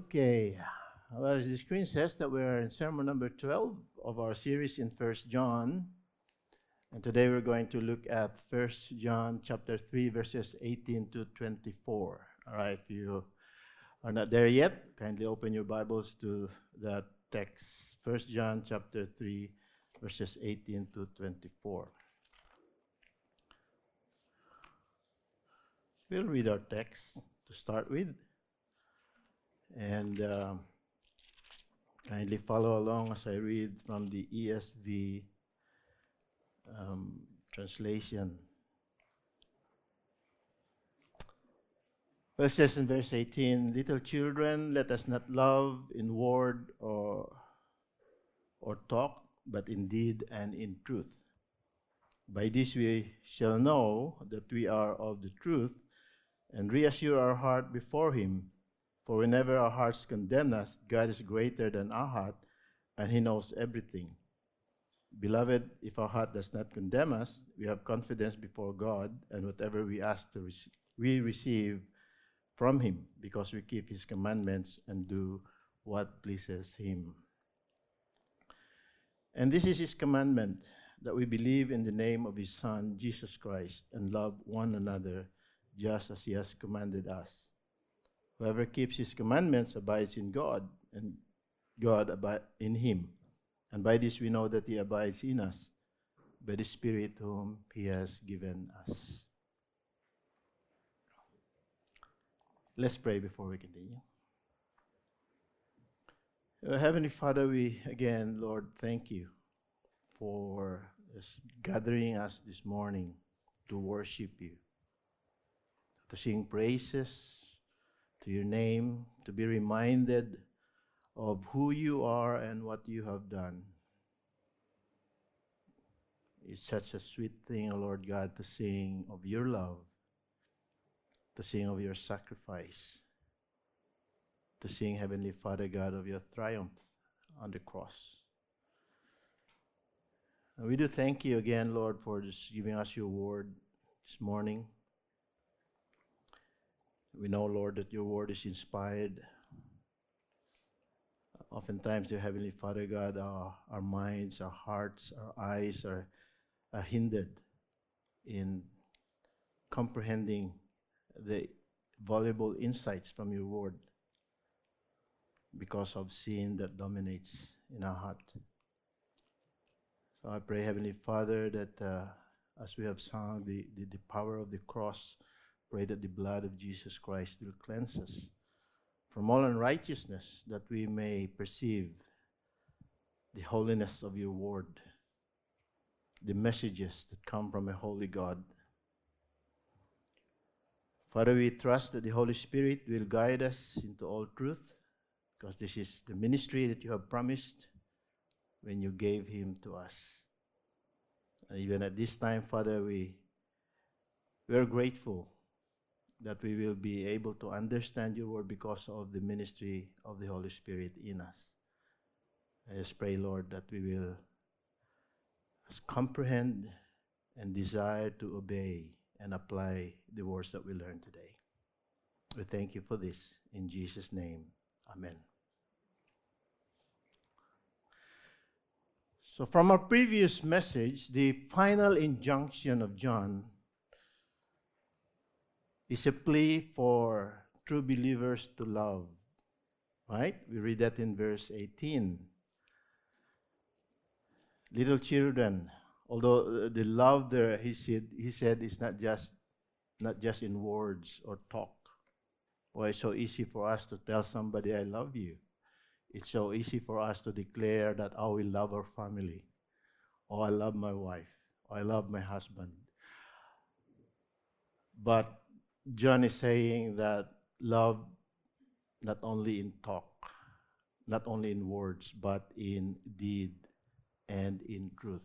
Okay. Well, as the screen says that we're in sermon number 12 of our series in First John. And today we're going to look at First John chapter 3, verses 18 to 24. All right, if you are not there yet, kindly open your Bibles to that text. First John chapter 3, verses 18 to 24. We'll read our text to start with. And kindly follow along as I read from the ESV translation. Well, it says in verse 18, "Little children, let us not love in word or talk, but in deed and in truth. By this we shall know that we are of the truth, and reassure our heart before Him. For whenever our hearts condemn us, God is greater than our heart, and He knows everything. Beloved, if our heart does not condemn us, we have confidence before God, and whatever we ask we receive from Him, because we keep His commandments and do what pleases Him. And this is His commandment, that we believe in the name of His Son, Jesus Christ, and love one another just as He has commanded us. Whoever keeps His commandments abides in God, and God abides in him. And by this we know that He abides in us, by the Spirit whom He has given us." Let's pray before we continue. Heavenly Father, we again, Lord, thank You for gathering us this morning to worship You, to sing praises to Your name, to be reminded of who You are and what You have done. It's such a sweet thing, Lord God, to sing of Your love, to sing of Your sacrifice, to sing, Heavenly Father God, of Your triumph on the cross. And we do thank You again, Lord, for just giving us Your word this morning. We know, Lord, that Your word is inspired. Oftentimes, dear Heavenly Father God, our minds, our hearts, our eyes are hindered in comprehending the valuable insights from Your word because of sin that dominates in our heart. So I pray, Heavenly Father, that as we have sung the power of the cross, pray that the blood of Jesus Christ will cleanse us from all unrighteousness, that we may perceive the holiness of Your word, the messages that come from a holy God. Father, we trust that the Holy Spirit will guide us into all truth, because this is the ministry that You have promised when You gave Him to us. And even at this time, Father, we are grateful that we will be able to understand Your word because of the ministry of the Holy Spirit in us. I just pray, Lord, that we will comprehend and desire to obey and apply the words that we learn today. We thank You for this. In Jesus' name, amen. So from our previous message, the final injunction of John is a plea for true believers to love, right? We read that in verse 18. Little children, although the love there, he said is not just in words or talk. Why it's so easy for us to tell somebody, "I love you." It's so easy for us to declare that, "Oh, we love our family." "Oh, I love my wife." "Oh, I love my husband." But John is saying that love not only in talk, not only in words, but in deed and in truth.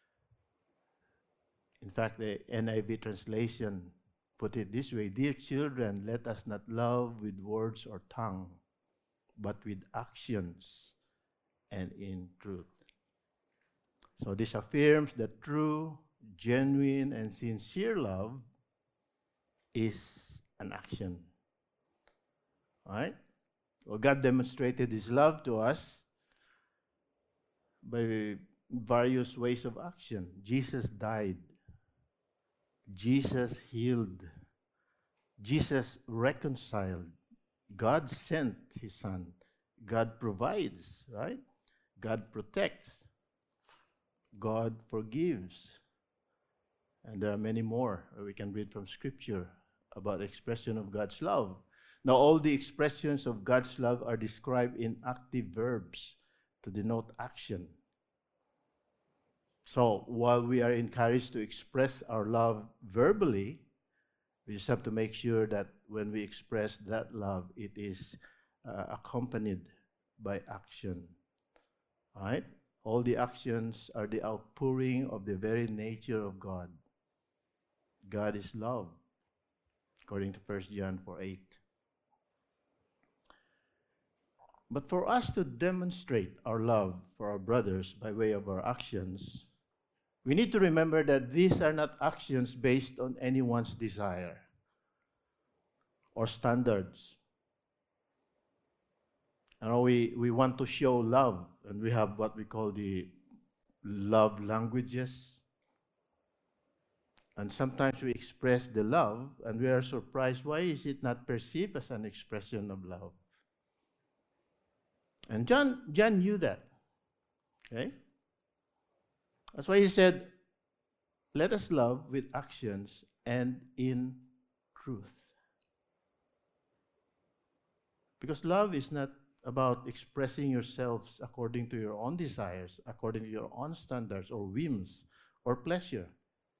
In fact, the NIV translation put it this way: "Dear children, let us not love with words or tongue, but with actions and in truth." So this affirms that true, genuine, and sincere love is an action. Right? Well, God demonstrated His love to us by various ways of action. Jesus died. Jesus healed. Jesus reconciled. God sent His Son. God provides, right? God protects. God forgives. And there are many more we can read from Scripture about expression of God's love. Now, all the expressions of God's love are described in active verbs to denote action. So, while we are encouraged to express our love verbally, we just have to make sure that when we express that love, it is accompanied by action. All right? All the actions are the outpouring of the very nature of God. God is love, according to 1 John 4:8. But for us to demonstrate our love for our brothers by way of our actions, we need to remember that these are not actions based on anyone's desire or standards. And we want to show love, and we have what we call the love languages. And sometimes we express the love, and we are surprised, why is it not perceived as an expression of love? And John knew that. Okay? That's why he said, let us love with actions and in truth. Because love is not about expressing yourselves according to your own desires, according to your own standards or whims or pleasure.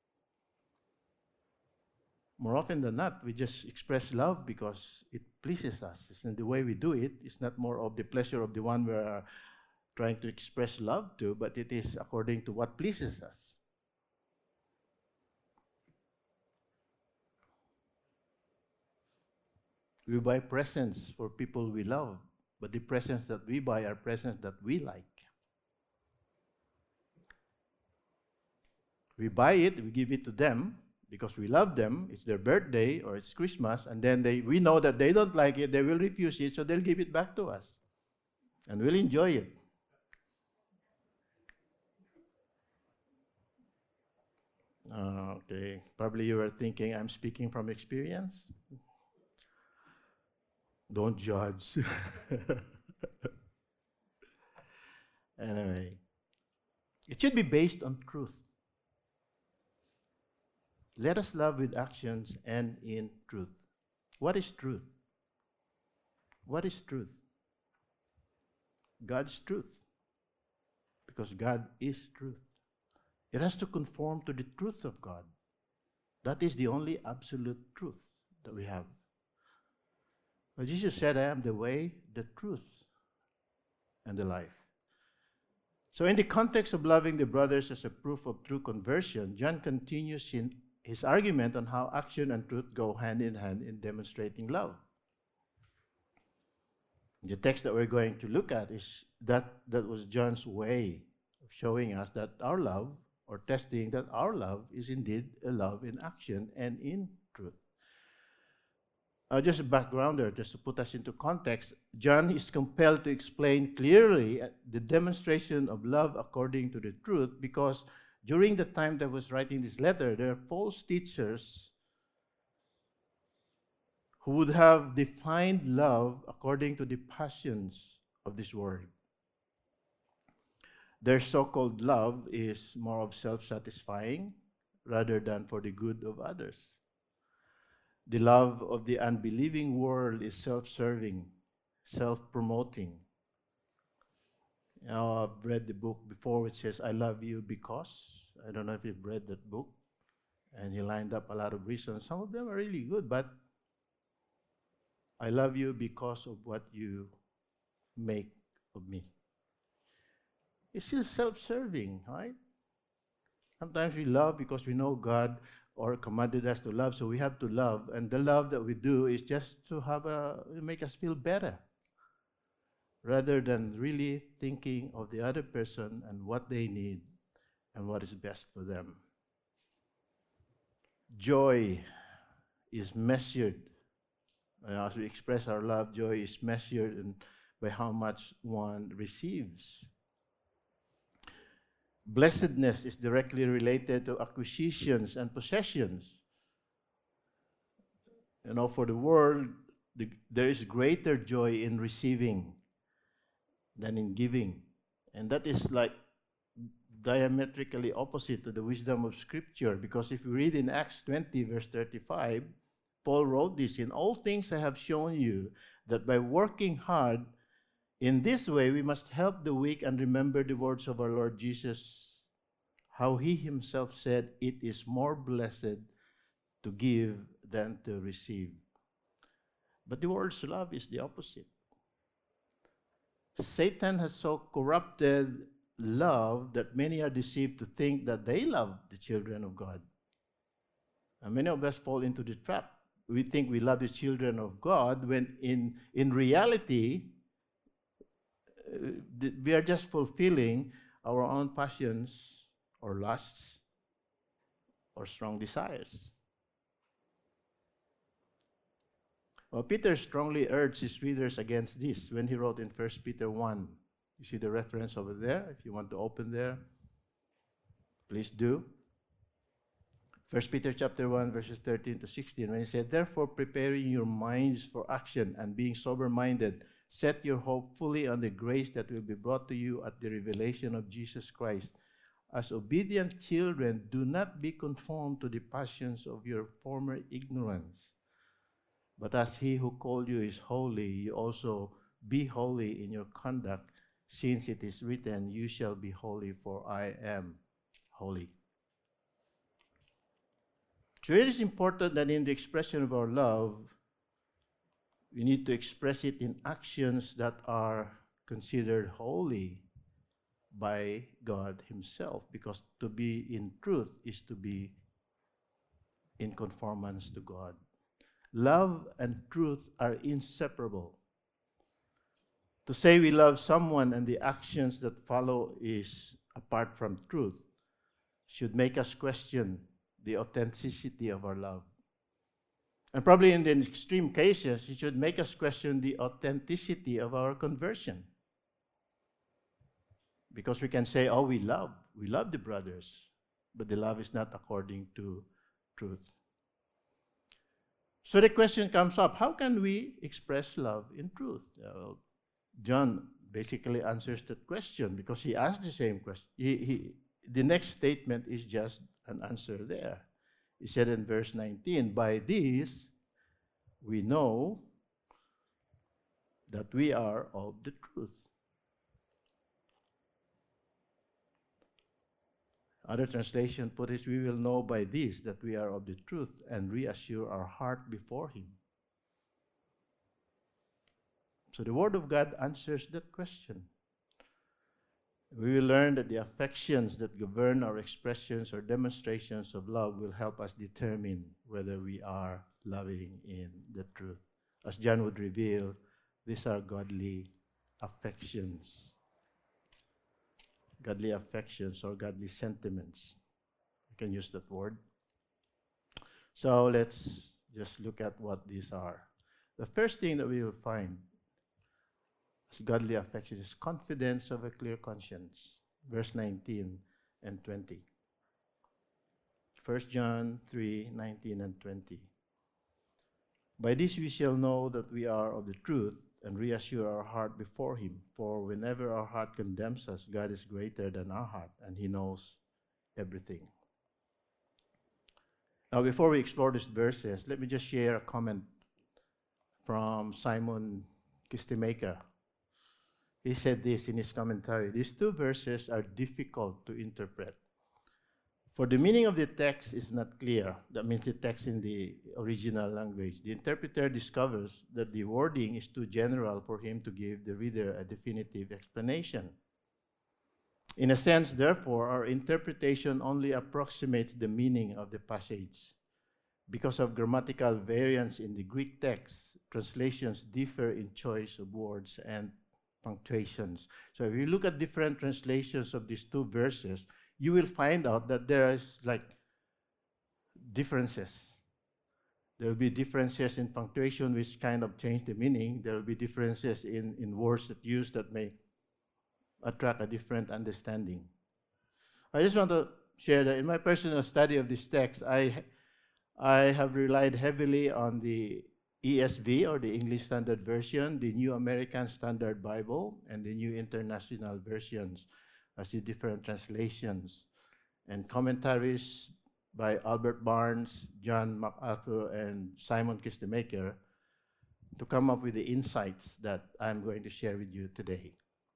More often than not, we just express love because it pleases us. And the way we do it is not more of the pleasure of the one we are trying to express love to, but it is according to what pleases us. We buy presents for people we love, but the presents that we buy are presents that we like. We buy it, we give it to them because we love them. It's their birthday or it's Christmas, and then we know that they don't like it, they will refuse it, so they'll give it back to us. And we'll enjoy it. Okay, probably you were thinking I'm speaking from experience. Don't judge. Anyway, it should be based on truth. Let us love with actions and in truth. What is truth? What is truth? God's truth. Because God is truth. It has to conform to the truth of God. That is the only absolute truth that we have. But Jesus said, I am the way, the truth, and the life. So in the context of loving the brothers as a proof of true conversion, John continues in his argument on how action and truth go hand in hand in demonstrating love. The text that we're going to look at is that was John's way of showing us that our love, or testing that our love, is indeed a love in action and in truth. Just a backgrounder, just to put us into context, John is compelled to explain clearly the demonstration of love according to the truth, because during the time that I was writing this letter, there are false teachers who would have defined love according to the passions of this world. Their so-called love is more of self-satisfying rather than for the good of others. The love of the unbelieving world is self-serving, self-promoting. I've read the book before which says, I love you because. I don't know if you've read that book. And he lined up a lot of reasons. Some of them are really good, but I love you because of what you make of me. It's still self-serving, right? Sometimes we love because we know God or commanded us to love, so we have to love. And the love that we do is just to make us feel better, rather than really thinking of the other person and what they need and what is best for them. Joy is measured As we express our love, joy is measured by how much one receives. Blessedness is directly related to acquisitions and possessions. For the world, there is greater joy in receiving than in giving. And that is like diametrically opposite to the wisdom of Scripture. Because if you read in Acts 20, verse 35, Paul wrote this, "In all things I have shown you that by working hard in this way we must help the weak and remember the words of our Lord Jesus, how he himself said, 'It is more blessed to give than to receive.'" But the world's love is the opposite. Satan has so corrupted love that many are deceived to think that they love the children of God. And many of us fall into the trap. We think we love the children of God when in reality, we are just fulfilling our own passions or lusts or strong desires. Well, Peter strongly urged his readers against this when he wrote in 1 Peter 1. You see the reference over there? If you want to open there, please do. 1 Peter chapter 1, verses 13 to 16, when he said, "Therefore, preparing your minds for action and being sober-minded, set your hope fully on the grace that will be brought to you at the revelation of Jesus Christ. As obedient children, do not be conformed to the passions of your former ignorance. But as he who called you is holy, you also be holy in your conduct, since it is written, 'You shall be holy, for I am holy.'" So it is important that in the expression of our love, we need to express it in actions that are considered holy by God himself, because to be in truth is to be in conformance to God. Love and truth are inseparable. To say we love someone and the actions that follow is apart from truth should make us question the authenticity of our love. And probably in the extreme cases, it should make us question the authenticity of our conversion. Because we can say, "Oh, we love the brothers," but the love is not according to truth. So the question comes up, how can we express love in truth? John basically answers that question because he asked the same question. The next statement is just an answer there. He said in verse 19, "By this we know that we are of the truth." Other translation put it, "We will know by this that we are of the truth and reassure our heart before him." So the Word of God answers that question. We will learn that the affections that govern our expressions or demonstrations of love will help us determine whether we are loving in the truth. As John would reveal, these are godly affections. Godly affections or godly sentiments. You can use that word. So let's just look at what these are. The first thing that we will find as godly affection is confidence of a clear conscience. Verse 19 and 20. 1 John 3, 19 and 20. "By this we shall know that we are of the truth and reassure our heart before him. For whenever our heart condemns us, God is greater than our heart, and he knows everything." Now, before we explore these verses, let me just share a comment from Simon Kistemaker. He said this in his commentary: "These two verses are difficult to interpret. For the meaning of the text is not clear." That means the text in the original language. "The interpreter discovers that the wording is too general for him to give the reader a definitive explanation. In a sense, therefore, our interpretation only approximates the meaning of the passage. Because of grammatical variance in the Greek text, translations differ in choice of words and punctuations." So if you look at different translations of these two verses, you will find out that there is like differences There will be differences in punctuation which kind of change the meaning. There will be differences in words that use that may attract a different understanding. I just want to share that in my personal study of this text, I have relied heavily on the ESV, or the English Standard Version, the New American Standard Bible, and the New International Versions as the different translations, and commentaries by Albert Barnes, John MacArthur, and Simon Kistemaker to come up with the insights that I'm going to share with you today.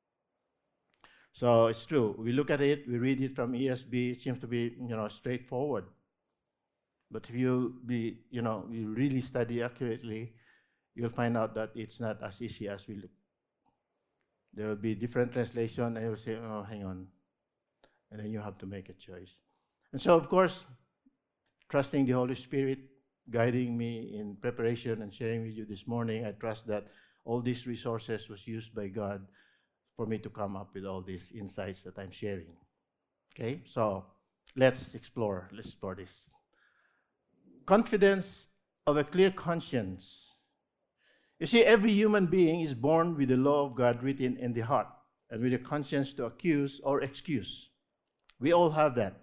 So it's true. We look at it, we read it from ESV. It seems to be, straightforward. But if you really study accurately, you'll find out that it's not as easy as we look. There will be different translation, and you'll say, "Oh, hang on," and then you have to make a choice. And so, of course, trusting the Holy Spirit guiding me in preparation and sharing with you this morning, I trust that all these resources was used by God for me to come up with all these insights that I'm sharing. Okay, so let's explore this. Confidence of a clear conscience. You see, every human being is born with the law of God written in the heart and with a conscience to accuse or excuse. We all have that.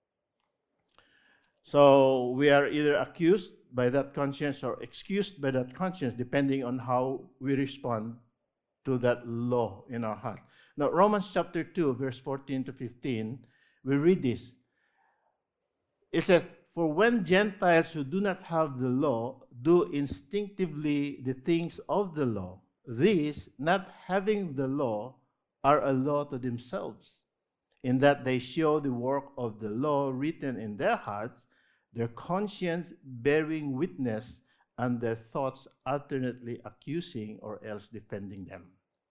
So we are either accused by that conscience or excused by that conscience, depending on how we respond to that law in our heart. Now, Romans chapter 2, verse 14 to 15, we read this. It says, "For when Gentiles who do not have the law do instinctively the things of the law, these, not having the law, are a law to themselves, in that they show the work of the law written in their hearts, their conscience bearing witness, and their thoughts alternately accusing or else defending them."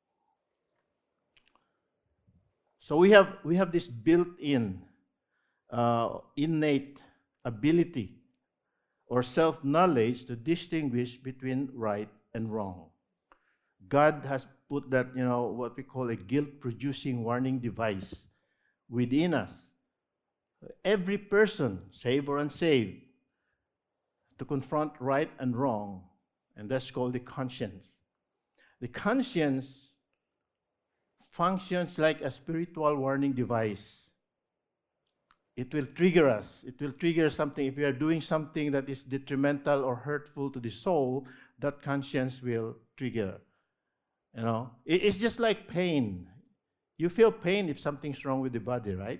So we have this built-in, innate ability or self-knowledge to distinguish between right and wrong. God has put that, what we call a guilt-producing warning device within us. Every person, saved or unsaved, to confront right and wrong, and that's called the conscience. The conscience functions like a spiritual warning device. It will trigger us. It will trigger something. If we are doing something that is detrimental or hurtful to the soul, that conscience will trigger. It's just like pain. You feel pain if something's wrong with the body, right?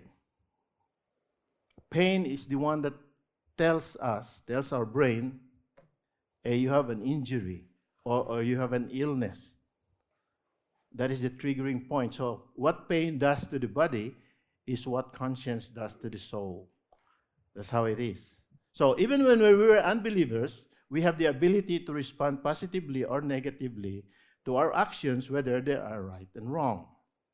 Pain is the one that tells our brain, hey, you have an injury or you have an illness. That is the triggering point. So what pain does to the body is what conscience does to the soul. That's how it is. So even when we were unbelievers, we have the ability to respond positively or negatively to our actions, whether they are right and wrong.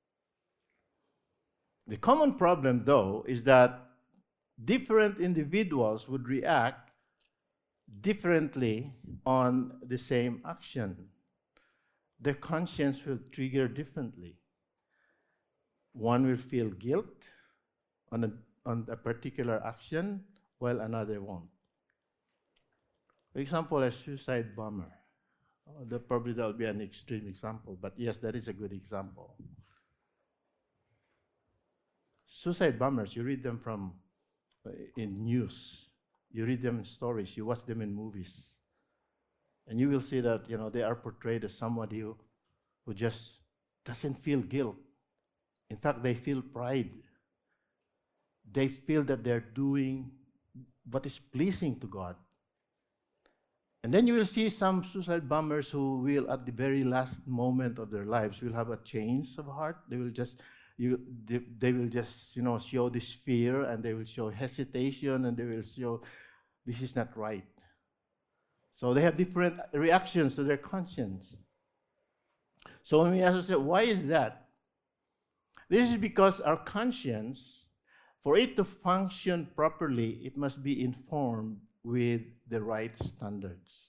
The common problem, though, is that different individuals would react differently on the same action. Their conscience will trigger differently. One will feel guilt on a particular action, while another won't. For example, a suicide bomber. Probably that will be an extreme example, but yes, that is a good example. Suicide bombers, you read them in news, you read them in stories, you watch them in movies, and you will see that they are portrayed as somebody who just doesn't feel guilt. In fact, they feel pride. They feel that they're doing what is pleasing to God. And then you will see some suicide bombers who will, at the very last moment of their lives, will have a change of heart. They will just show this fear, and they will show hesitation, and they will show this is not right. So they have different reactions to their conscience. So when we ask ourselves, why is that? This is because our conscience, for it to function properly, it must be informed with the right standards.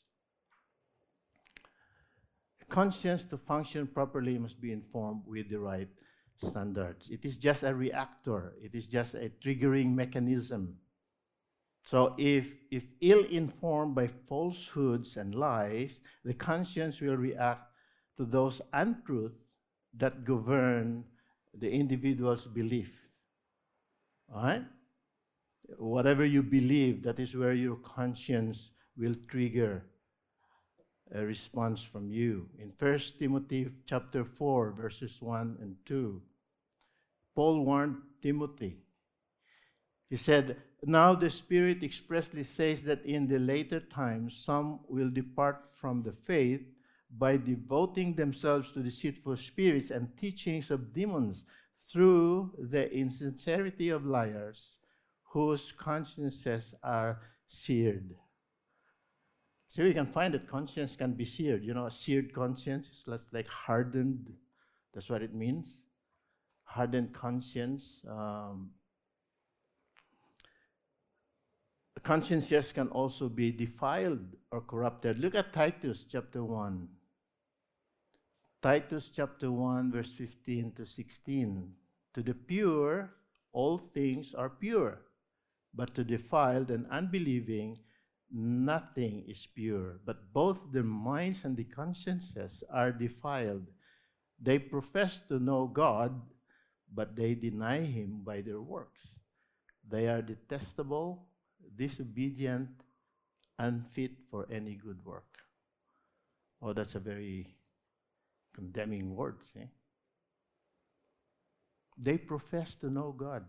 Conscience to function properly must be informed with the right standards. It is just a reactor. It is just a triggering mechanism. So if ill-informed by falsehoods and lies, the conscience will react to those untruths that govern the individual's belief. All right? Whatever you believe, that is where your conscience will trigger a response from you. In 1 Timothy chapter 4, verses 1 and 2, Paul warned Timothy. He said, "Now the Spirit expressly says that in the later times some will depart from the faith by devoting themselves to deceitful spirits and teachings of demons through the insincerity of liars, whose consciences are seared." So we can find that conscience can be seared. You know, a seared conscience is like hardened. That's what it means. Hardened conscience. Consciences can also be defiled or corrupted. Look at Titus chapter 1. Titus chapter 1, verse 15 to 16. To the pure, all things are pure, but to defiled and unbelieving, nothing is pure. But both their minds and the consciences are defiled. They profess to know God, but they deny Him by their works. They are detestable, disobedient, unfit for any good work. Oh, that's a very condemning word. Eh? They profess to know God.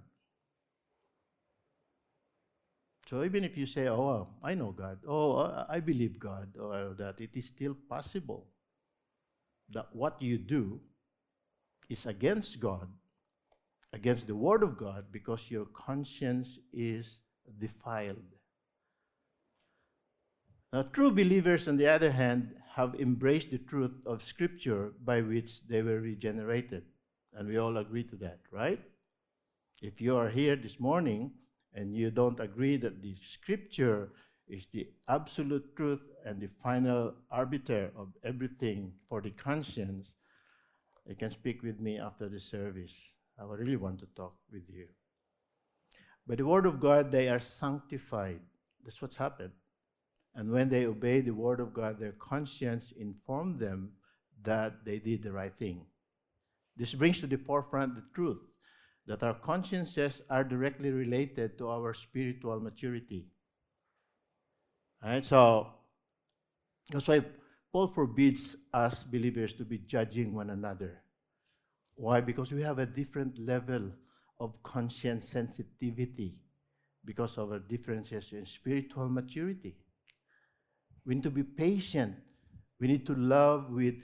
So even if you say, "Oh, I know God," "Oh, I believe God," or that, it is still possible that what you do is against God, against the Word of God, because your conscience is defiled. Now, true believers, on the other hand, have embraced the truth of Scripture by which they were regenerated. And we all agree to that, right? If you are here this morning and you don't agree that the Scripture is the absolute truth and the final arbiter of everything for the conscience, you can speak with me after the service. I would really want to talk with you. By the Word of God, they are sanctified. That's what's happened. And when they obey the Word of God, their conscience informed them that they did the right thing. This brings to the forefront the truth that our consciences are directly related to our spiritual maturity. Right? So that's why Paul forbids us believers to be judging one another. Why? Because we have a different level of conscience sensitivity because of our differences in spiritual maturity. We need to be patient. We need to love with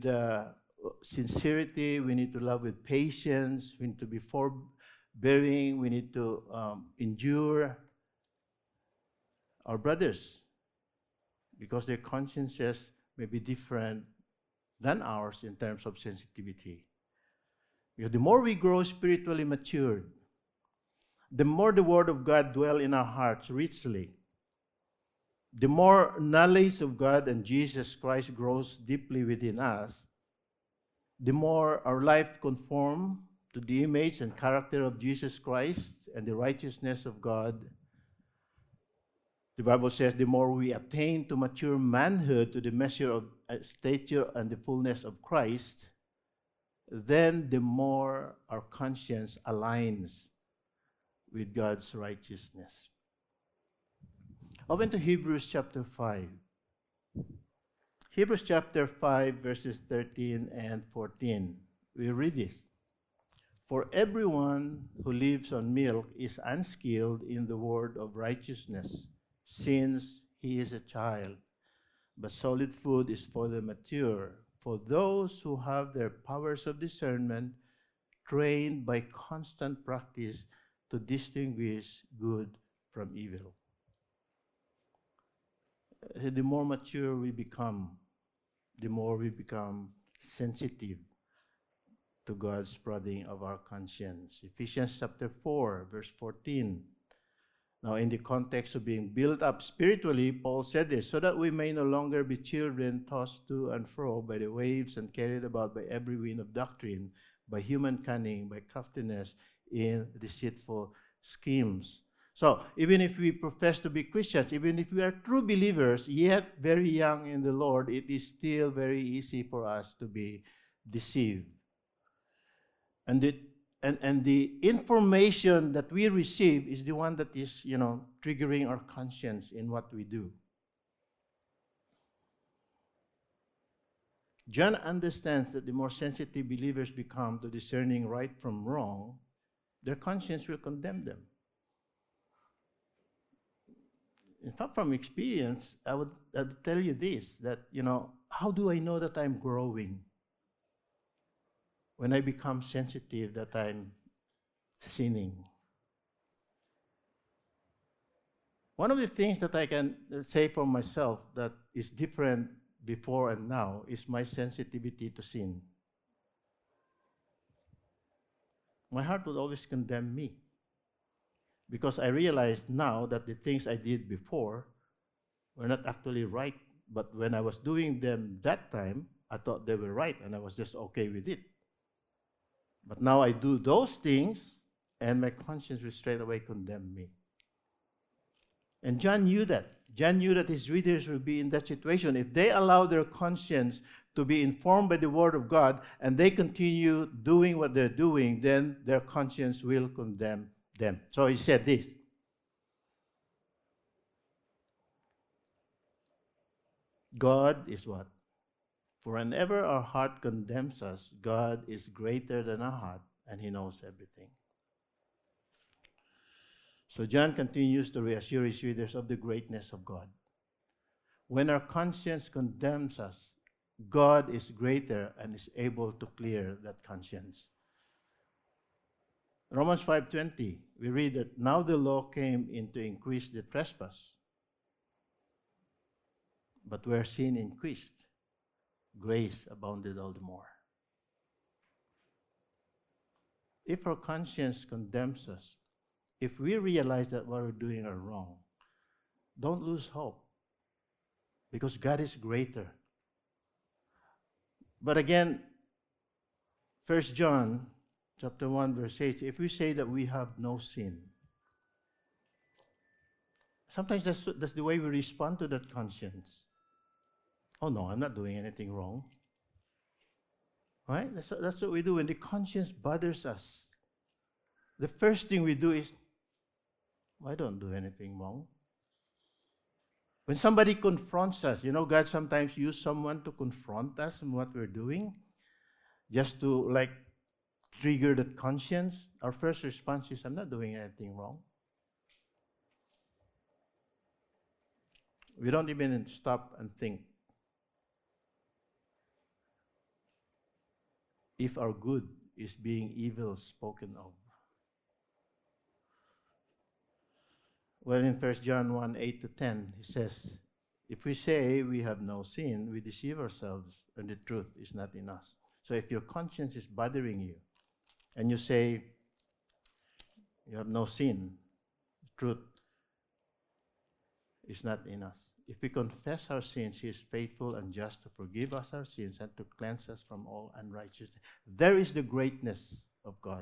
sincerity. We need to love with patience. We need to be forbearing. We need to endure our brothers because their consciences may be different than ours in terms of sensitivity. Because the more we grow spiritually matured, the more the Word of God dwells in our hearts richly. The more knowledge of God and Jesus Christ grows deeply within us, the more our life conforms to the image and character of Jesus Christ and the righteousness of God. The Bible says the more we attain to mature manhood, to the measure of stature and the fullness of Christ, then the more our conscience aligns with God's righteousness. Open to Hebrews chapter 5. Hebrews chapter 5, verses 13 and 14. We read this. For everyone who lives on milk is unskilled in the word of righteousness, since he is a child. But solid food is for the mature, for those who have their powers of discernment trained by constant practice to distinguish good from evil. The more mature we become, the more we become sensitive to God's prodding of our conscience. Ephesians chapter 4, verse 14. Now, in the context of being built up spiritually, Paul said this, so that we may no longer be children tossed to and fro by the waves and carried about by every wind of doctrine, by human cunning, by craftiness in deceitful schemes. So even if we profess to be Christians, even if we are true believers, yet very young in the Lord, it is still very easy for us to be deceived. And the information that we receive is the one that is, triggering our conscience in what we do. John understands that the more sensitive believers become to discerning right from wrong, their conscience will condemn them. In fact, from experience, I would tell you this, that, how do I know that I'm growing? When I become sensitive that I'm sinning. One of the things that I can say for myself that is different before and now is my sensitivity to sin. My heart would always condemn me because I realize now that the things I did before were not actually right, but when I was doing them that time, I thought they were right and I was just okay with it. But now I do those things, and my conscience will straight away condemn me. And John knew that. John knew that his readers will be in that situation. If they allow their conscience to be informed by the Word of God, and they continue doing what they're doing, then their conscience will condemn them. So he said this. God is what? For whenever our heart condemns us, God is greater than our heart, and He knows everything. So John continues to reassure his readers of the greatness of God. When our conscience condemns us, God is greater and is able to clear that conscience. Romans 5:20, we read that now the law came in to increase the trespass. But where sin increased, grace abounded all the more. If our conscience condemns us, if we realize that what we're doing are wrong, don't lose hope, because God is greater. But again, 1 John chapter 1 verse 8, if we say that we have no sin, sometimes that's the way we respond to that conscience. Oh no, I'm not doing anything wrong. Right? That's what we do. When the conscience bothers us, the first thing we do is, I don't do anything wrong. When somebody confronts us, God sometimes uses someone to confront us in what we're doing, just to trigger that conscience. Our first response is, I'm not doing anything wrong. We don't even stop and think if our good is being evil spoken of. Well, in 1 John 1:8-10, he says, if we say we have no sin, we deceive ourselves, and the truth is not in us. So if your conscience is bothering you, and you say you have no sin, the truth is not in us. If we confess our sins, He is faithful and just to forgive us our sins and to cleanse us from all unrighteousness. There is the greatness of God.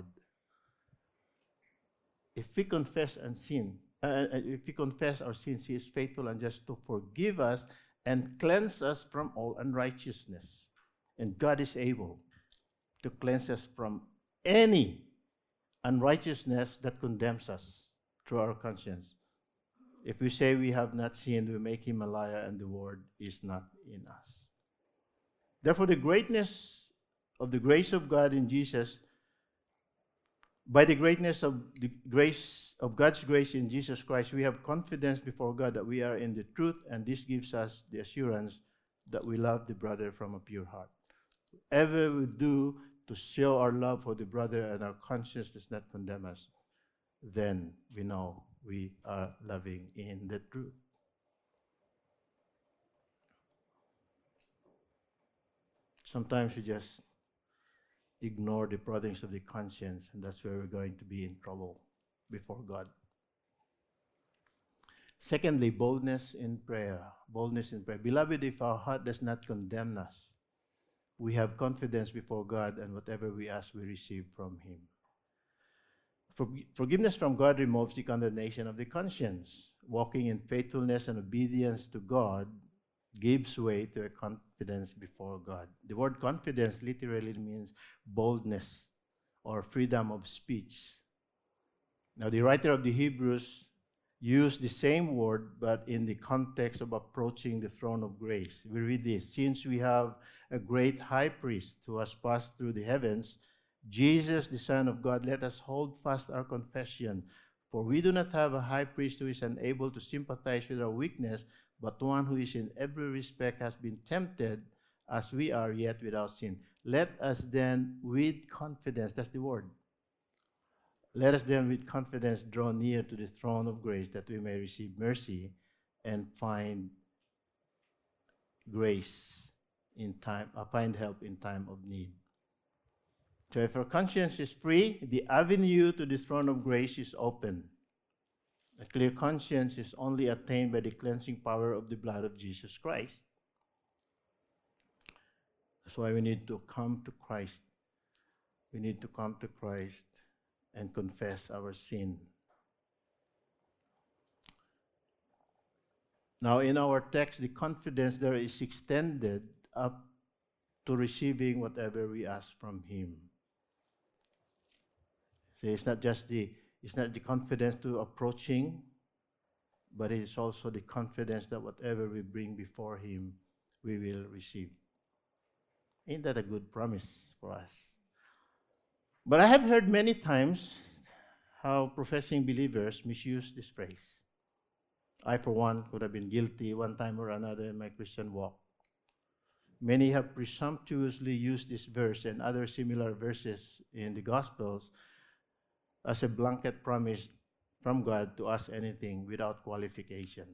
If we confess and sin, if we confess our sins, He is faithful and just to forgive us and cleanse us from all unrighteousness. And God is able to cleanse us from any unrighteousness that condemns us through our conscience. If we say we have not sinned, we make Him a liar, and the word is not in us. Therefore, the greatness of the grace of God in Jesus, by the greatness of the grace of God's grace in Jesus Christ, we have confidence before God that we are in the truth, and this gives us the assurance that we love the brother from a pure heart. Whatever we do to show our love for the brother and our conscience does not condemn us, then we know we are loving in the truth. Sometimes we just ignore the proddings of the conscience, and that's where we're going to be in trouble before God. Secondly, boldness in prayer. Boldness in prayer. Beloved, if our heart does not condemn us, we have confidence before God, and whatever we ask, we receive from Him. Forgiveness from God removes the condemnation of the conscience. Walking in faithfulness and obedience to God gives way to a confidence before God. The word confidence literally means boldness or freedom of speech. Now, the writer of the Hebrews used the same word, but in the context of approaching the throne of grace. We read this: since we have a great high priest who has passed through the heavens, Jesus, the Son of God, let us hold fast our confession. For we do not have a high priest who is unable to sympathize with our weakness, but one who is in every respect has been tempted as we are, yet without sin. Let us then with confidence, that's the word, let us then with confidence draw near to the throne of grace that we may receive mercy and find grace in time, find help in time of need. So if our conscience is free, the avenue to the throne of grace is open. A clear conscience is only attained by the cleansing power of the blood of Jesus Christ. That's why we need to come to Christ. We need to come to Christ and confess our sin. Now, in our text, the confidence there is extended up to receiving whatever we ask from Him. So it's not the confidence to approaching, but it is also the confidence that whatever we bring before Him, we will receive. Ain't that a good promise for us? But I have heard many times how professing believers misuse this phrase. I, for one, could have been guilty one time or another in my Christian walk. Many have presumptuously used this verse and other similar verses in the Gospels as a blanket promise from God to ask anything without qualification.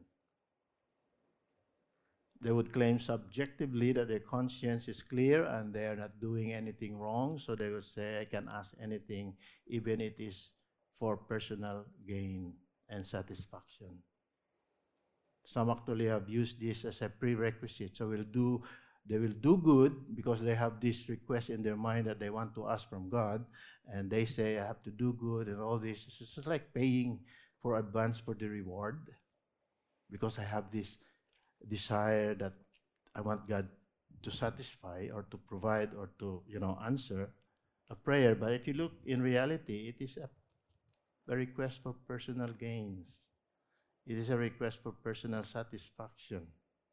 They would claim subjectively that their conscience is clear and they are not doing anything wrong, so they would say, I can ask anything, even if it is for personal gain and satisfaction. Some actually have used this as a prerequisite, so they will do good because they have this request in their mind that they want to ask from God, and they say, I have to do good and all this. It's just like paying for advance for the reward, because I have this desire that I want God to satisfy or to provide or to, answer a prayer. But if you look in reality, it is a request for personal gains. It is a request for personal satisfaction.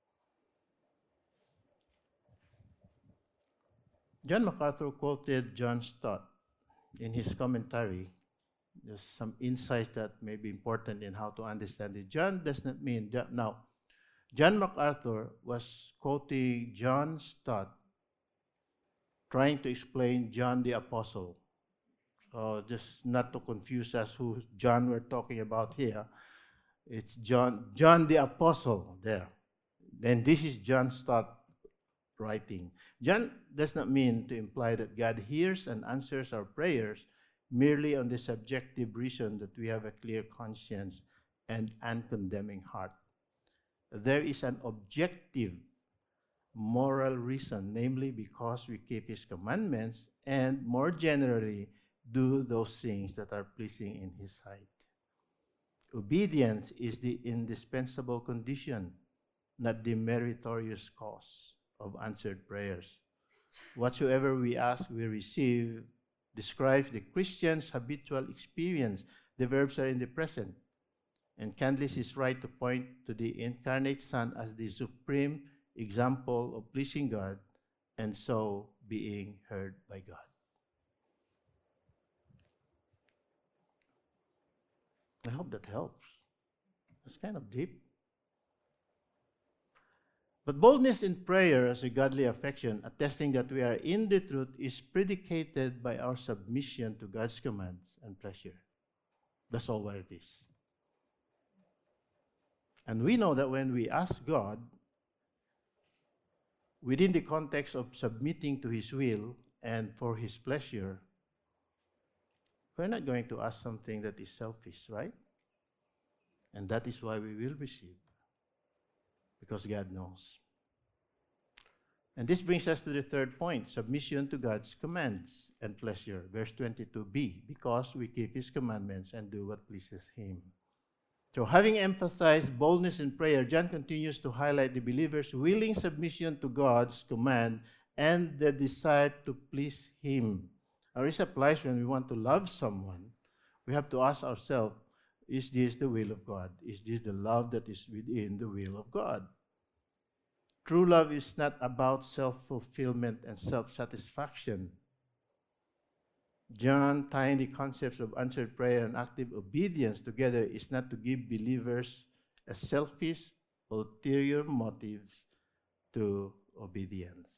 John MacArthur quoted John Stott in his commentary. There's some insights that may be important in how to understand it. John does not mean now. John MacArthur was quoting John Stott, trying to explain John the Apostle. So just not to confuse us who John we're talking about here. It's John the Apostle there. Then this is John Stott writing. John does not mean to imply that God hears and answers our prayers merely on the subjective reason that we have a clear conscience and uncondemning heart. There is an objective moral reason, namely because we keep His commandments and, more generally, do those things that are pleasing in His sight. Obedience is the indispensable condition, not the meritorious cause of answered prayers. Whatsoever we ask, we receive describes the Christian's habitual experience. The verbs are in the present. And Candless is right to point to the incarnate Son as the supreme example of pleasing God and so being heard by God. I hope that helps. It's kind of deep. But boldness in prayer as a godly affection, attesting that we are in the truth, is predicated by our submission to God's commands and pleasure. That's all what it is. And we know that when we ask God, within the context of submitting to His will and for His pleasure, we're not going to ask something that is selfish, right? And that is why we will receive, because God knows. And this brings us to the third point, submission to God's commands and pleasure. Verse 22b, because we keep his commandments and do what pleases him. So having emphasized boldness in prayer, John continues to highlight the believer's willing submission to God's command and the desire to please him. Now, this applies when we want to love someone. We have to ask ourselves, is this the will of God? Is this the love that is within the will of God? True love is not about self-fulfillment and self-satisfaction. John, tying the concepts of answered prayer and active obedience together, is not to give believers a selfish, ulterior motives to obedience.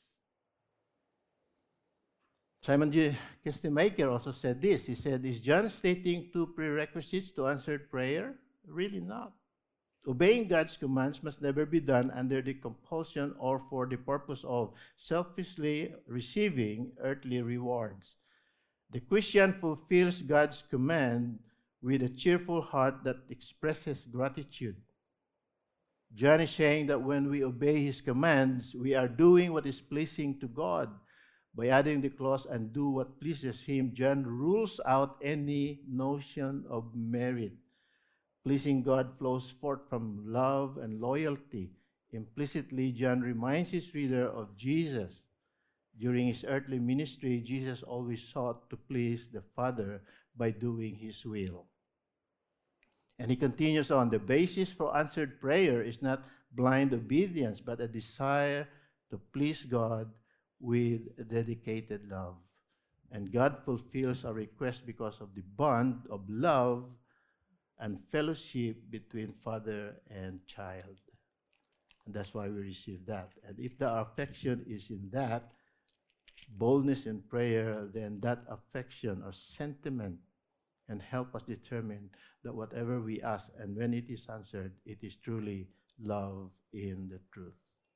Simon G. Kistemaker also said this. He said, is John stating two prerequisites to answered prayer? Really not. Obeying God's commands must never be done under the compulsion or for the purpose of selfishly receiving earthly rewards. The Christian fulfills God's command with a cheerful heart that expresses gratitude. John is saying that when we obey his commands, we are doing what is pleasing to God. By adding the clause, and do what pleases him, John rules out any notion of merit. Pleasing God flows forth from love and loyalty. Implicitly, John reminds his reader of Jesus. During his earthly ministry, Jesus always sought to please the Father by doing his will. And he continues on, the basis for answered prayer is not blind obedience, but a desire to please God with dedicated love. And God fulfills our request because of the bond of love and fellowship between father and child. And that's why we receive that. And if the affection is in that, boldness in prayer, then that affection or sentiment can help us determine that whatever we ask and when it is answered, it is truly love in the truth.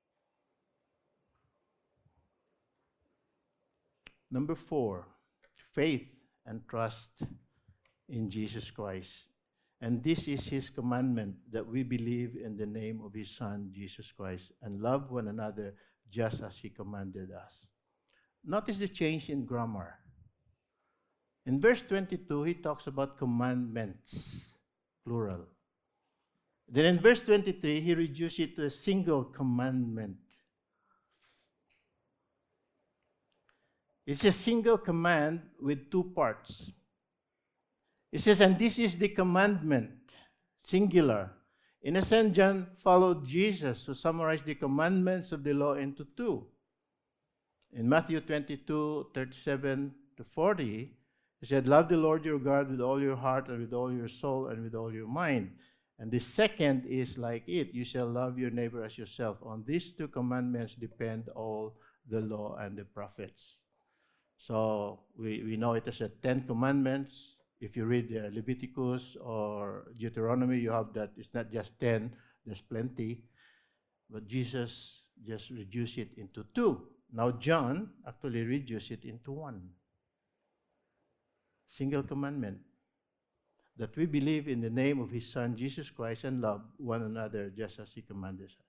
Number 4, faith and trust in Jesus Christ. And this is his commandment, that we believe in the name of his Son, Jesus Christ, and love one another just as he commanded us. Notice the change in grammar. In verse 22, he talks about commandments, plural. Then in verse 23, he reduces it to a single commandment. It's a single command with two parts. It says, and this is the commandment, singular. In a sense, John followed Jesus, who summarized the commandments of the law into two. In Matthew 22, 37 to 40, he said, love the Lord your God with all your heart and with all your soul and with all your mind. And the second is like it, you shall love your neighbor as yourself. On these two commandments depend all the law and the prophets. So we know it as the 10 commandments. If you read Leviticus or Deuteronomy, you have that it's not just 10, there's plenty. But Jesus just reduced it into 2. Now John actually reduced it into 1. Single commandment. That we believe in the name of his Son, Jesus Christ, and love one another just as he commanded us.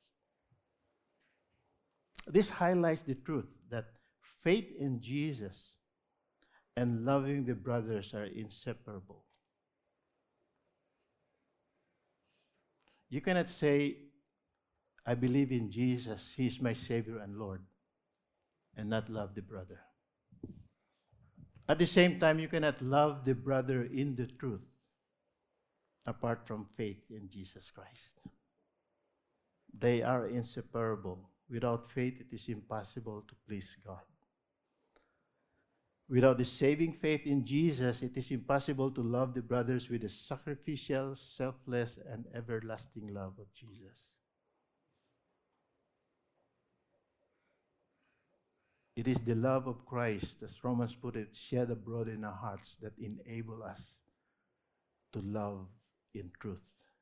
This highlights the truth that faith in Jesus and loving the brothers are inseparable. You cannot say, I believe in Jesus, he is my Savior and Lord, and not love the brother. At the same time, you cannot love the brother in the truth apart from faith in Jesus Christ. They are inseparable. Without faith, it is impossible to please God. Without the saving faith in Jesus, it is impossible to love the brothers with the sacrificial, selfless, and everlasting love of Jesus. It is the love of Christ, as Romans put it, shed abroad in our hearts that enable us to love in truth.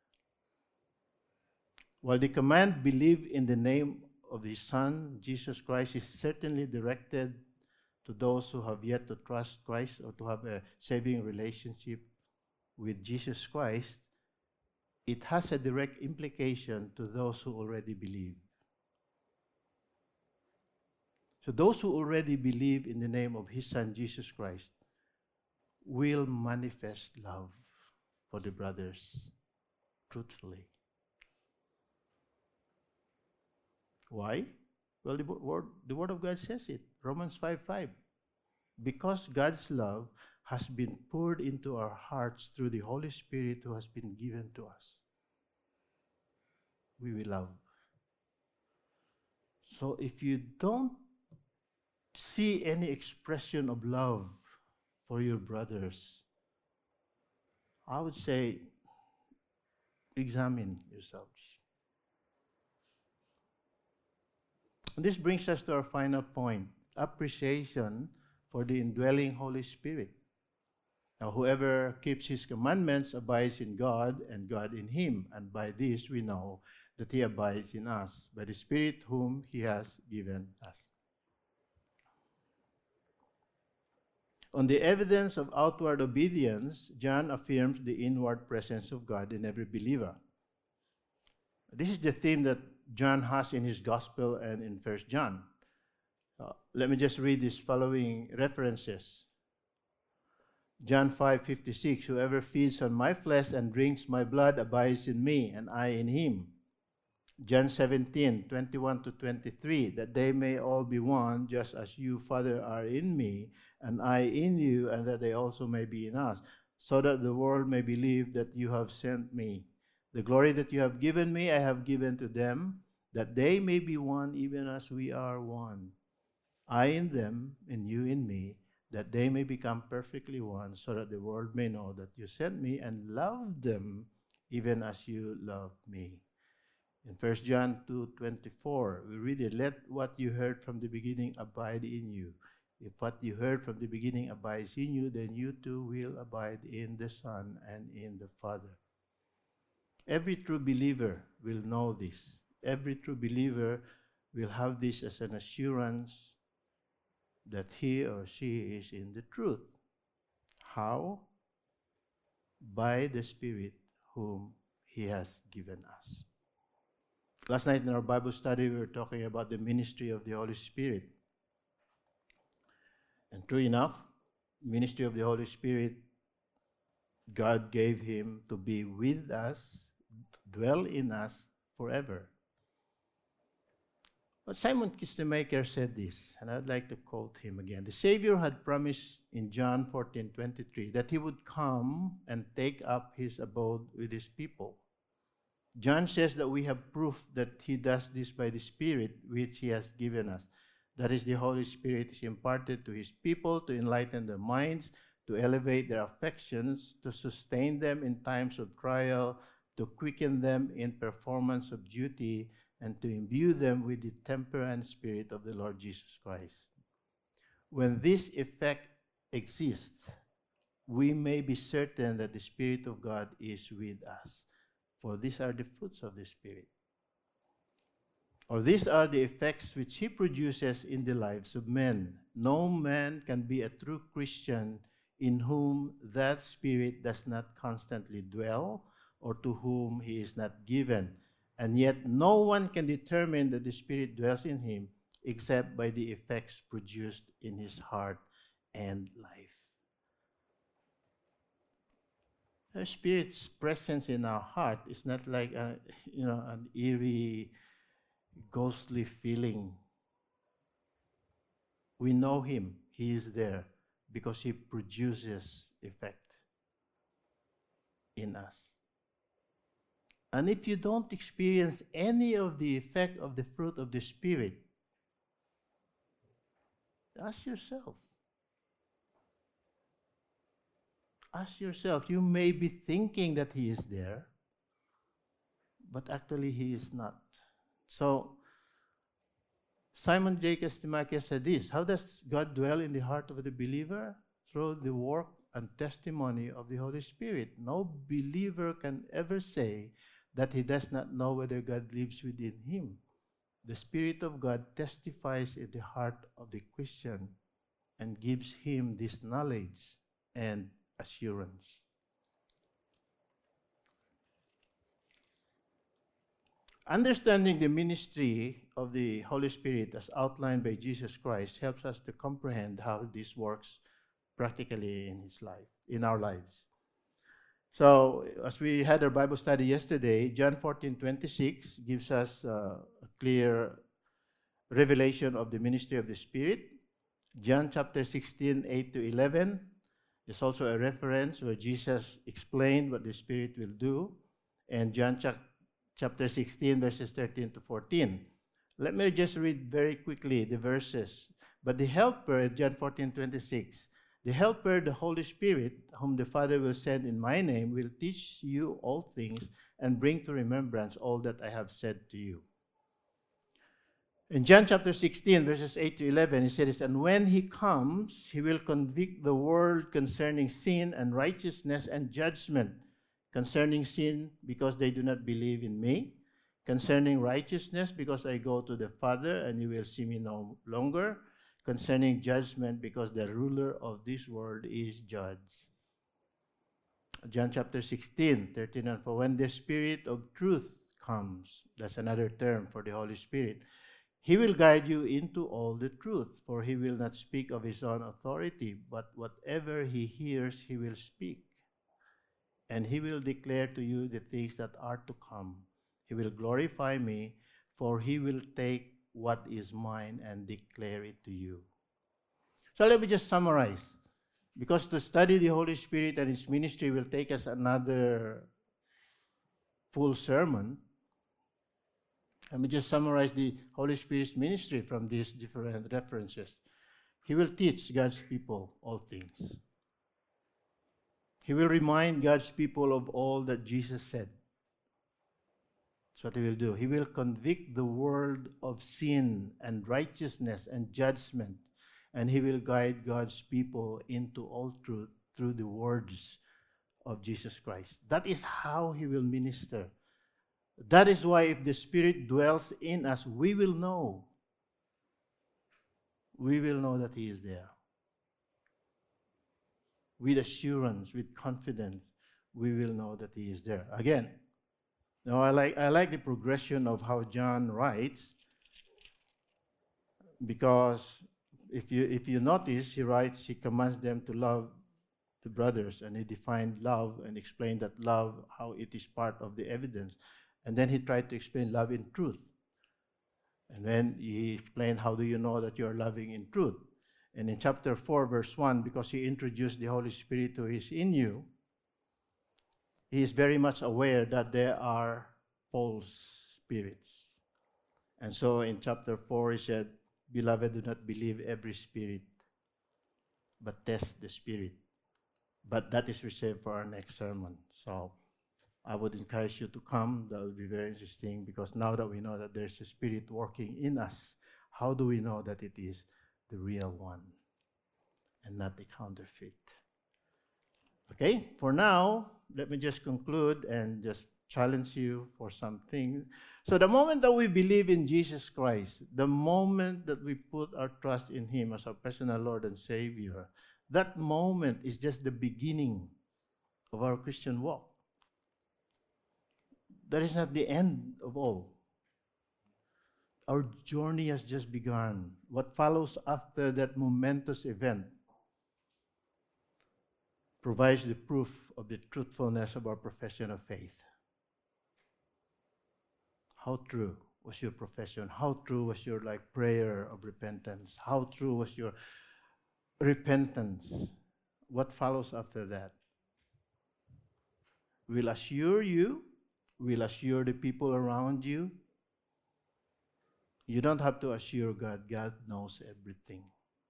While the command, believe in the name of his Son, Jesus Christ, is certainly directed to those who have yet to trust Christ or to have a saving relationship with Jesus Christ, it has a direct implication to those who already believe. So those who already believe in the name of His Son, Jesus Christ, will manifest love for the brothers truthfully. Why? Well, the Word of God says it. Romans 5:5. Because God's love has been poured into our hearts through the Holy Spirit who has been given to us, we will love. So if you don't see any expression of love for your brothers, I would say examine yourselves. And this brings us to our final point, appreciation for the indwelling Holy Spirit. Now, whoever keeps His commandments abides in God and God in him, and by this we know that He abides in us, by the Spirit whom He has given us. On the evidence of outward obedience, John affirms the inward presence of God in every believer. This is the theme that John has in his Gospel and in 1 John. Let me just read these following references. John 5:56, whoever feeds on my flesh and drinks my blood abides in me, and I in him. John 17:21-23, that they may all be one, just as you, Father, are in me, and I in you, and that they also may be in us, so that the world may believe that you have sent me. The glory that you have given me, I have given to them, that they may be one, even as we are one. I in them, and you in me, that they may become perfectly one, so that the world may know that you sent me and loved them, even as you loved me. In 1 John 2:24, we read it, let what you heard from the beginning abide in you. If what you heard from the beginning abides in you, then you too will abide in the Son and in the Father. Every true believer will know this. Every true believer will have this as an assurance that he or she is in the truth. How? By the Spirit whom He has given us. Last night in our Bible study, we were talking about the ministry of the Holy Spirit. And true enough, ministry of the Holy Spirit, God gave Him to be with us, dwell in us forever. But Simon Kistemaker said this, and I'd like to quote him again. The Savior had promised in John 14:23 that He would come and take up His abode with His people. John says that we have proof that He does this by the Spirit which He has given us. That is, the Holy Spirit is imparted to His people to enlighten their minds, to elevate their affections, to sustain them in times of trial, to quicken them in performance of duty, and to imbue them with the temper and spirit of the Lord Jesus Christ. When this effect exists, we may be certain that the Spirit of God is with us. For these are the fruits of the Spirit. Or these are the effects which He produces in the lives of men. No man can be a true Christian in whom that Spirit does not constantly dwell, or to whom He is not given. And yet no one can determine that the Spirit dwells in him except by the effects produced in his heart and life. The Spirit's presence in our heart is not like an eerie, ghostly feeling. We know Him. He is there because He produces effect in us. And if you don't experience any of the effect of the fruit of the Spirit, ask yourself. Ask yourself. You may be thinking that He is there, but actually He is not. So, Simon J. Kistemaker said this, how does God dwell in the heart of the believer? Through the work and testimony of the Holy Spirit. No believer can ever say that he does not know whether God lives within him. The Spirit of God testifies in the heart of the Christian and gives him this knowledge and assurance. Understanding the ministry of the Holy Spirit as outlined by Jesus Christ helps us to comprehend how this works practically in His life, in our lives. So, as we had our Bible study yesterday, John 14:26 gives us a clear revelation of the ministry of the Spirit. John chapter 16:8-11 is also a reference where Jesus explained what the Spirit will do. And John chapter 16, verses 13-14. Let me just read very quickly the verses. But the Helper, John 14:26, the Helper, the Holy Spirit, whom the Father will send in my name, will teach you all things and bring to remembrance all that I have said to you. In John chapter 16, verses 8-11, he says, and when he comes, he will convict the world concerning sin and righteousness and judgment. Concerning sin, because they do not believe in me. Concerning righteousness, because I go to the Father and you will see me no longer. Concerning judgment, because the ruler of this world is judged. John chapter 16, 13 and 4. When the Spirit of truth comes, that's another term for the Holy Spirit, He will guide you into all the truth, for He will not speak of His own authority, but whatever He hears, He will speak. And He will declare to you the things that are to come. He will glorify me, for He will take what is mine and declare it to you. So let me just summarize. Because to study the Holy Spirit and His ministry will take us another full sermon. Let me just summarize the Holy Spirit's ministry from these different references. He will teach God's people all things. He will remind God's people of all that Jesus said. That's what He will do. He will convict the world of sin and righteousness and judgment. And He will guide God's people into all truth through the words of Jesus Christ. That is how He will minister. That is why if the Spirit dwells in us, we will know. We will know that He is there. With assurance, with confidence, we will know that He is there. Again, now I like the progression of how John writes, because if you notice, he commands them to love the brothers, and he defined love and explained that love, how it is part of the evidence. And then he tried to explain love in truth. And then he explained, how do you know that you are loving in truth? And in chapter 4, verse 1, because he introduced the Holy Spirit who is in you, he is very much aware that there are false spirits. And so in chapter 4, he said, beloved, do not believe every spirit, but test the spirit. But that is reserved for our next sermon. So I would encourage you to come. That would be very interesting, because now that we know that there's a spirit working in us, how do we know that it is the real one and not the counterfeit? Okay, for now, let me just conclude and just challenge you for something. So the moment that we believe in Jesus Christ, the moment that we put our trust in Him as our personal Lord and Savior, that moment is just the beginning of our Christian walk. That is not the end of all. Our journey has just begun. What follows after that momentous event provides the proof of the truthfulness of our profession of faith. How true was your profession? How true was your prayer of repentance? How true was your repentance? What follows after that will assure you, will assure the people around you. You don't have to assure God. God knows everything.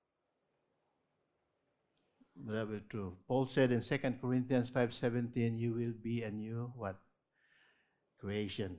That will be true. Paul said in 2 Corinthians 5:17, you will be a new what? Creation.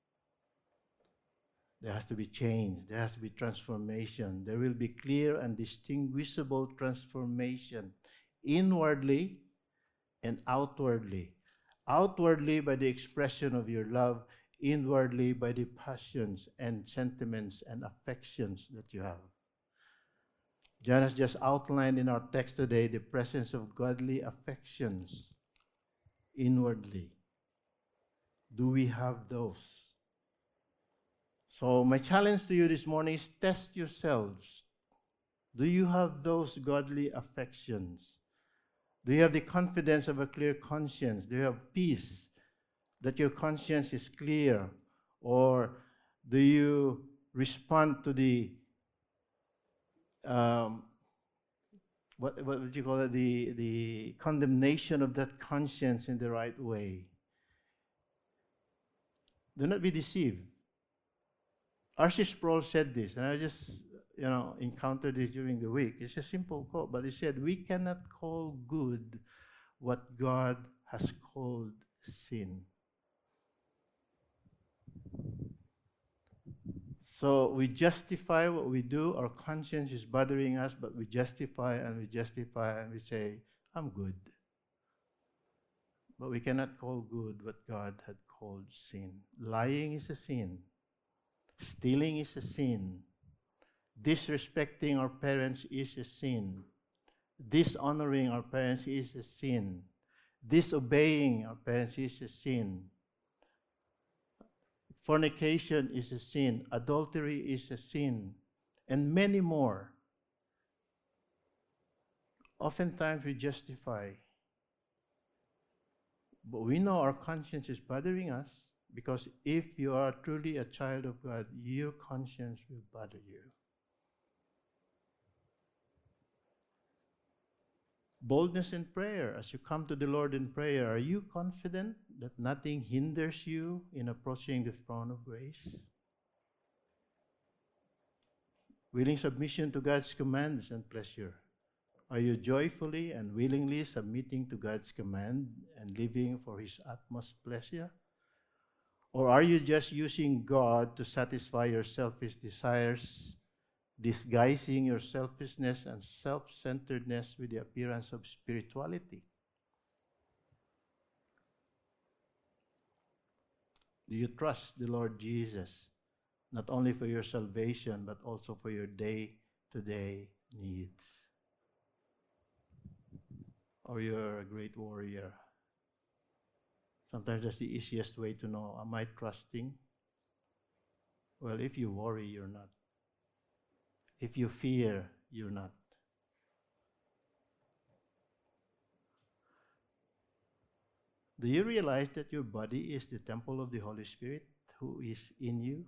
There has to be change. There has to be transformation. There will be clear and distinguishable transformation inwardly and outwardly. Outwardly by the expression of your love, inwardly by the passions and sentiments and affections that you have. John has just outlined in our text today the presence of godly affections inwardly. Do we have those? So my challenge to you this morning is test yourselves. Do you have those godly affections? Do you have the confidence of a clear conscience? Do you have peace that your conscience is clear? Or do you respond to the what would you call it, the condemnation of that conscience in the right way? Do not be deceived. R.C. Sproul said this, and I just encountered this during the week. It's a simple quote, but he said, "We cannot call good what God has called sin." So we justify what we do. Our conscience is bothering us, but we justify and we justify and we say, "I'm good." But we cannot call good what God had called sin. Lying is a sin. Stealing is a sin. Disrespecting our parents is a sin. Dishonoring our parents is a sin. Disobeying our parents is a sin. Fornication is a sin. Adultery is a sin. And many more. Oftentimes we justify. But we know our conscience is bothering us, because if you are truly a child of God, your conscience will bother you. Boldness in prayer. As you come to the Lord in prayer, are you confident that nothing hinders you in approaching the throne of grace? Willing submission to God's commands and pleasure. Are you joyfully and willingly submitting to God's command and living for His utmost pleasure? Or are you just using God to satisfy your selfish desires, disguising your selfishness and self-centeredness with the appearance of spirituality? Do you trust the Lord Jesus, not only for your salvation, but also for your day-to-day needs? Or you're a great warrior? Sometimes that's the easiest way to know, am I trusting? Well, if you worry, you're not. If you fear, you're not. Do you realize that your body is the temple of the Holy Spirit who is in you?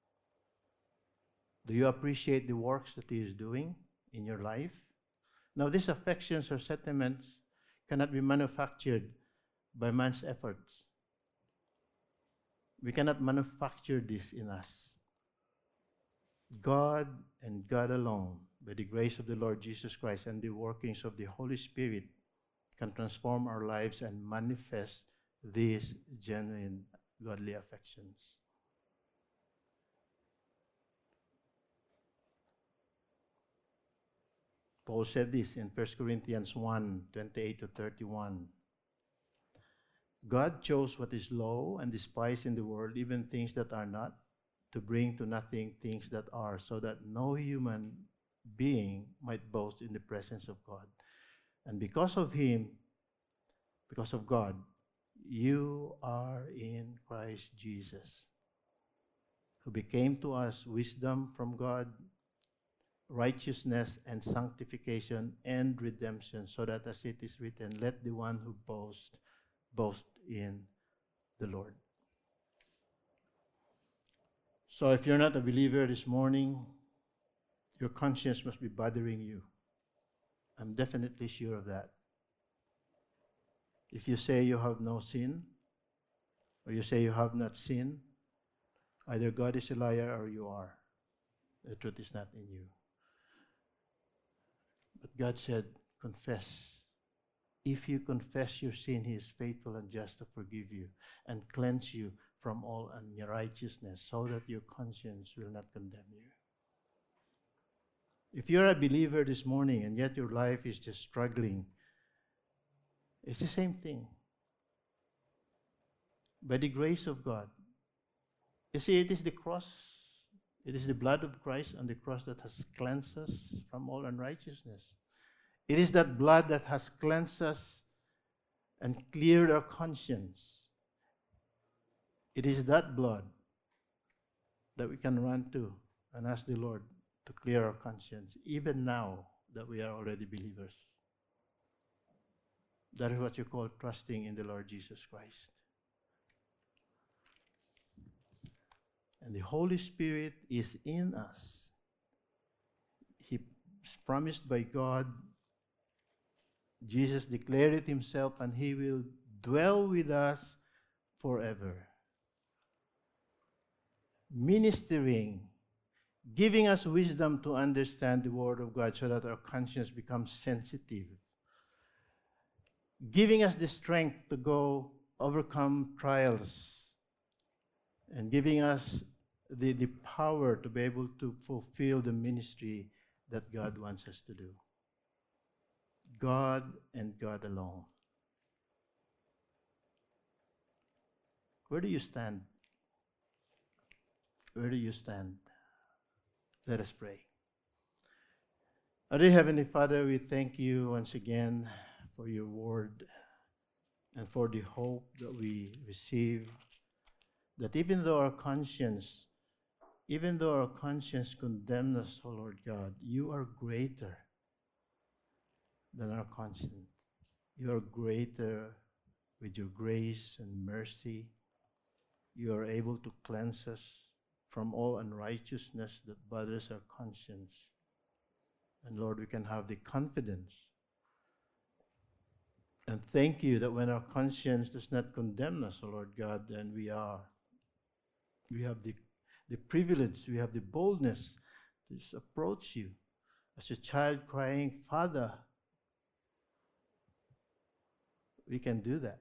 Do you appreciate the works that He is doing in your life? Now, these affections or sentiments cannot be manufactured by man's efforts. We cannot manufacture this in us. God and God alone, by the grace of the Lord Jesus Christ and the workings of the Holy Spirit, can transform our lives and manifest these genuine godly affections. Paul said this in 1 Corinthians 1:28-31. God chose what is low and despised in the world, even things that are not, to bring to nothing things that are, so that no human being might boast in the presence of God. And because of Him, because of God, you are in Christ Jesus, who became to us wisdom from God, righteousness and sanctification and redemption, so that as it is written, let the one who boasts, boast in the Lord. So if you're not a believer this morning, your conscience must be bothering you. I'm definitely sure of that. If you say you have no sin, or you say you have not sinned, either God is a liar or you are. The truth is not in you. But God said, confess. If you confess your sin, He is faithful and just to forgive you and cleanse you from all unrighteousness, so that your conscience will not condemn you. If you're a believer this morning and yet your life is just struggling, it's the same thing. By the grace of God. You see, it is the cross, it is the blood of Christ on the cross that has cleansed us from all unrighteousness. It is that blood that has cleansed us and cleared our conscience. It is that blood that we can run to and ask the Lord to clear our conscience, even now that we are already believers. That is what you call trusting in the Lord Jesus Christ. And the Holy Spirit is in us. He is promised by God. Jesus declared it himself, and he will dwell with us forever. Ministering, giving us wisdom to understand the Word of God so that our conscience becomes sensitive. Giving us the strength to go overcome trials. And giving us the power to be able to fulfill the ministry that God wants us to do. God and God alone. Where do you stand? Where do you stand? Let us pray. Our dear Heavenly Father, we thank you once again for your word and for the hope that we receive, that even though our conscience condemns us, O Lord God, you are greater than our conscience. You are greater with your grace and mercy. You are able to cleanse us from all unrighteousness that bothers our conscience. And Lord, we can have the confidence and thank you that when our conscience does not condemn us, O Lord God, then we have the privilege, we have the boldness to just approach you as a child crying, Father. We can do that.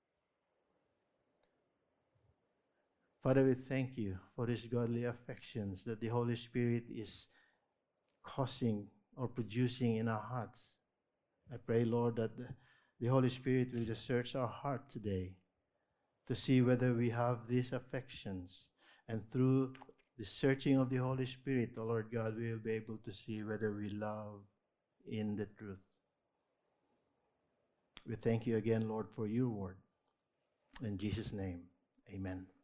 Father, we thank you for these godly affections that the Holy Spirit is causing or producing in our hearts. I pray, Lord, that the Holy Spirit will just search our heart today to see whether we have these affections. And through the searching of the Holy Spirit, oh Lord God, we will be able to see whether we love in the truth. We thank you again, Lord, for your word. In Jesus' name, amen.